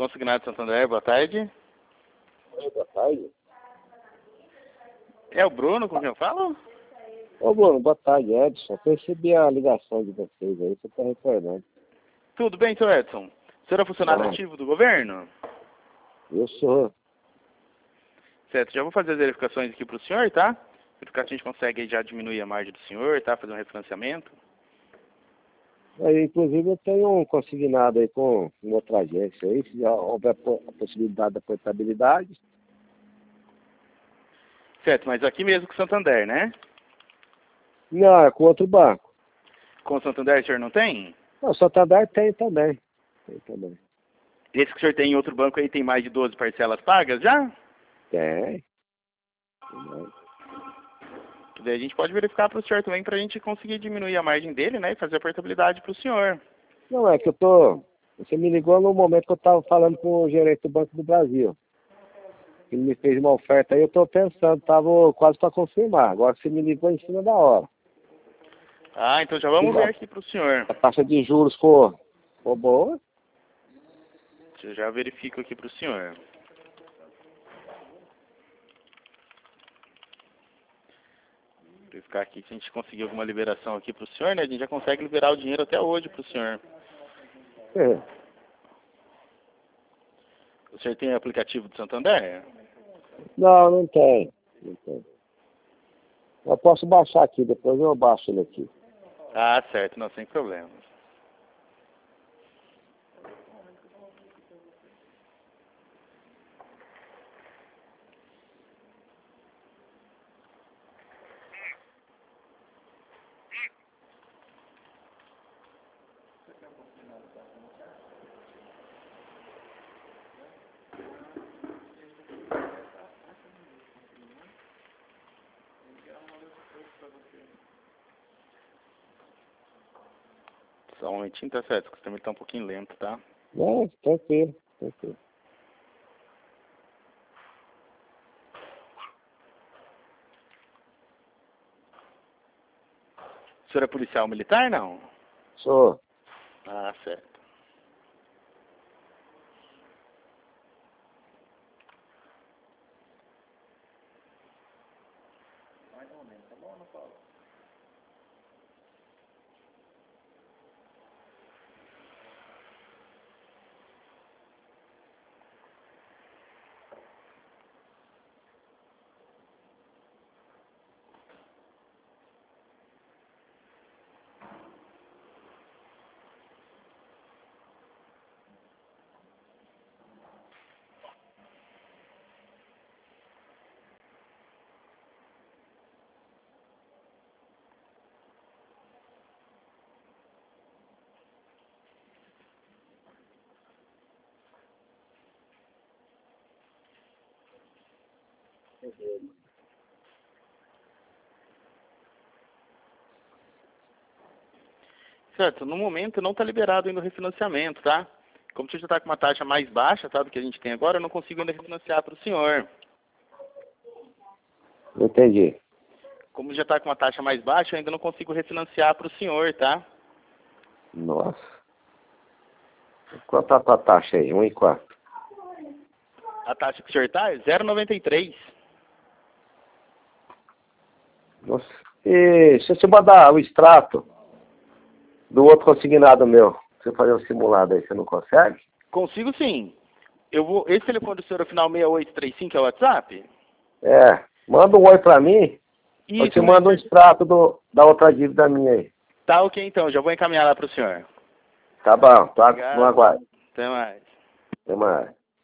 Consignado Santander, boa tarde. Oi, boa tarde. É o Bruno com quem eu falo? Ô, Bruno, boa tarde, Edson. Eu recebi a ligação de vocês aí, você está recordando. Tudo bem, seu Edson? O senhor é funcionário ativo do governo? Eu sou. Certo, já vou fazer as verificações aqui para o senhor, tá? Verificar se a gente consegue aí já diminuir a margem do senhor, tá? Fazer um refinanciamento. Aí, inclusive, eu tenho um consignado aí com uma outra agência aí, se já houver a possibilidade da portabilidade. Certo, mas aqui mesmo com o Santander, né? Não, é com outro banco. Com o Santander o senhor não tem? Não, o Santander tem também. Tem também. Esse que o senhor tem em outro banco aí tem mais de 12 parcelas pagas já? Tem. Daí a gente pode verificar para o senhor também para a gente conseguir diminuir a margem dele, né? E fazer a portabilidade para o senhor. Não, é que eu tô... Você me ligou no momento que eu estava falando com o gerente do Banco do Brasil. Ele me fez uma oferta aí, eu estou pensando, estava quase para confirmar. Agora você me ligou em cima da hora. Ah, então já vamos ver aqui para o senhor. A taxa de juros for boa. Eu já verifico aqui para o senhor. Verificar aqui se a gente conseguir alguma liberação aqui para o senhor, né? A gente já consegue liberar o dinheiro até hoje para o senhor. É. O senhor tem aplicativo do Santander? Não, não tem. Não tem. Eu posso baixar aqui, depois eu baixo ele aqui. Ah, certo, não, sem problema. Só um momentinho, tá certo, o sistema está um pouquinho lento, tá? Não, tranquilo, tranquilo. O senhor é policial militar, não? Sou. Ah, certo. Certo, no momento não está liberado ainda o refinanciamento, tá? Como o senhor já está com uma taxa mais baixa, tá, do que a gente tem agora, eu não consigo ainda refinanciar para o senhor. Entendi. Como já está com uma taxa mais baixa, eu ainda não consigo refinanciar para o senhor, tá? Nossa. Quanto tá a tua taxa aí? 1,4. A taxa que o senhor está é 0,93. Nossa. E se eu te mandar o extrato do outro consignado meu, você fazer um simulado aí, você não consegue? Consigo sim. Eu vou. Esse telefone do senhor é o final 6835 é o WhatsApp? É. Manda um oi pra mim, eu te Isso mando um mesmo. extrato da outra dívida minha aí. Tá ok então, já vou encaminhar lá para o senhor. Tá bom, tá no Obrigado. aguardo. Até mais. Até mais.